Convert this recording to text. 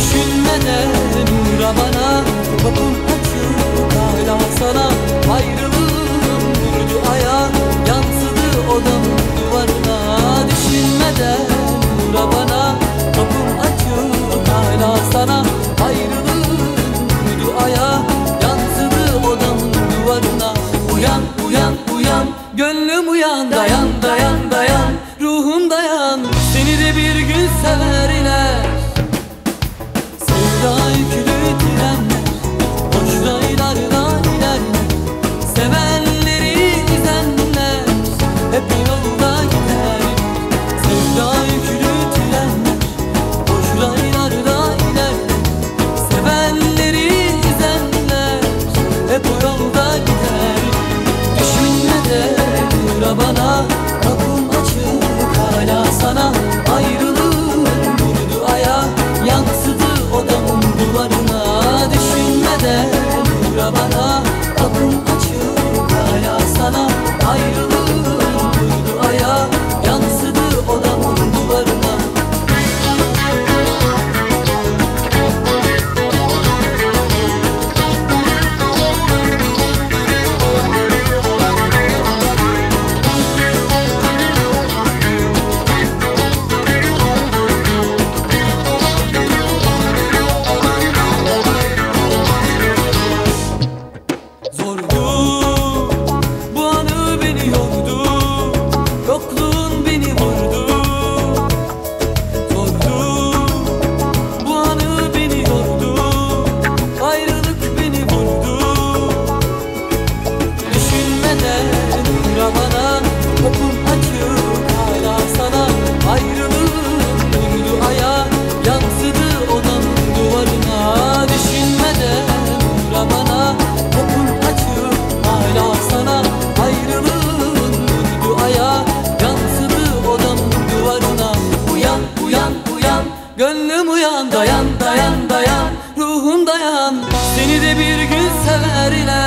Düşünmeden uğra bana, kapım açık hala sana. Ayrılığım vurdu aya, yansıdı odamın duvarına. Düşünmeden uğra bana, kapım açık hala sana. Ayrılığım vurdu aya, yansıdı odamın duvarına. Uyan, uyan, uyan, gönlüm uyan. Dayan, dayan, dayan, ruhum dayan. Seni de bir gün severler. Sevda yüklü trenler boş raylarda ilerler. Sevenleri üzenler hep yolda gider. Sevda yüklü trenler boş raylarda ilerler. Sevenleri üzenler hep yolda gider. Düşünmeden uğra bana, kapım açık hala sana. Ayrılığım vurdu aya, yansıdı odamın duvarına. Düşünmeden uğra bana, kapım açık hala sana. Ayrılığım vurdu aya, yansıdı odamın duvarına. Gönlüm uyan, dayan, dayan, dayan, ruhum dayan. Seni de bir gün severler.